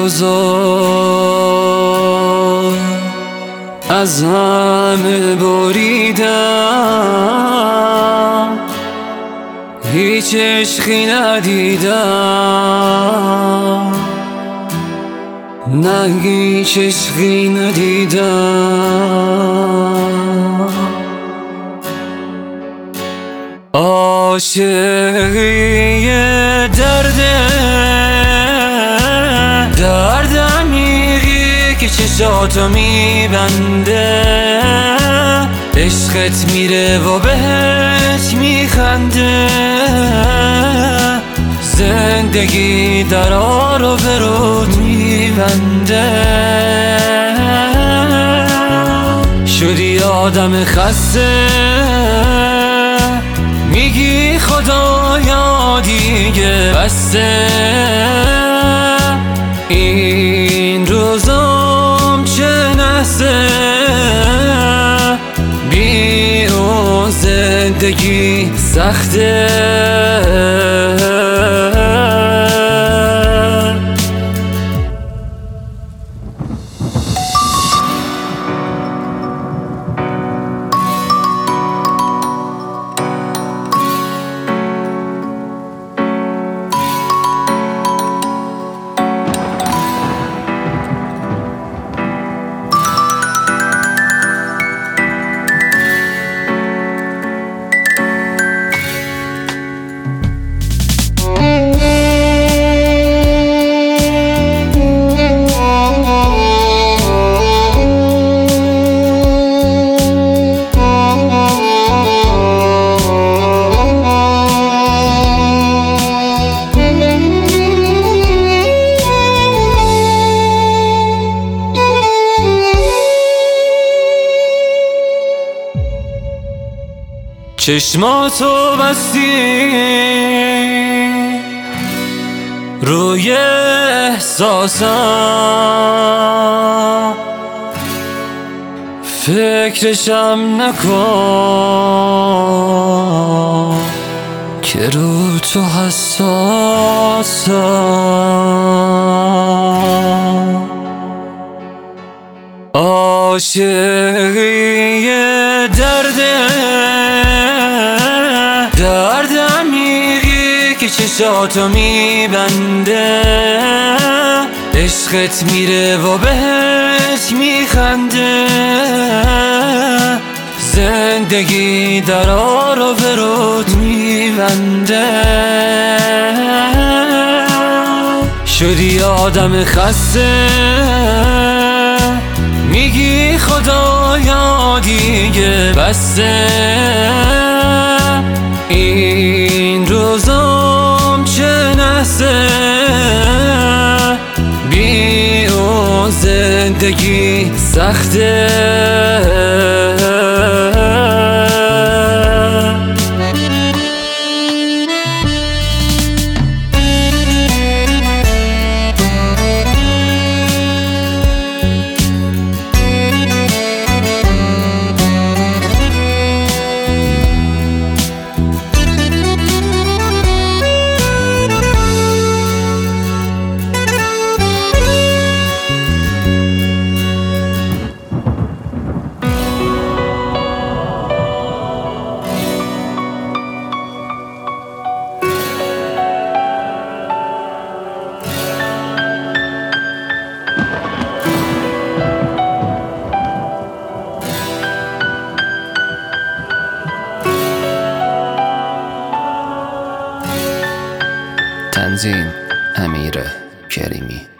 روزا از همه بریدم، هیچ عشقی ندیدم، نه هیچ عشقی ندیدم. عاشقی درد عمیقی که چشاتو میبنده، عشقت میره و بهت میخنده، زندگی درا رو به رود میبنده. شدی آدم خسته، میگی خدایا دیگه بسته، این روزام چه نحسه، بی اون زندگی سخته. چشماتو بستی روی احساسم، فکرشم نکن که رو تو حساسم. عاشقی درد عمیقی که چشاتو میبنده، عشقت میره و بهت میخنده، زندگی درا رو به رود میبنده. شدی آدم خسته، میگی خدایا دیگه بسته، این روزام چه نحسه، بی اون زندگی سخته. تنظیم: امیر کریمی.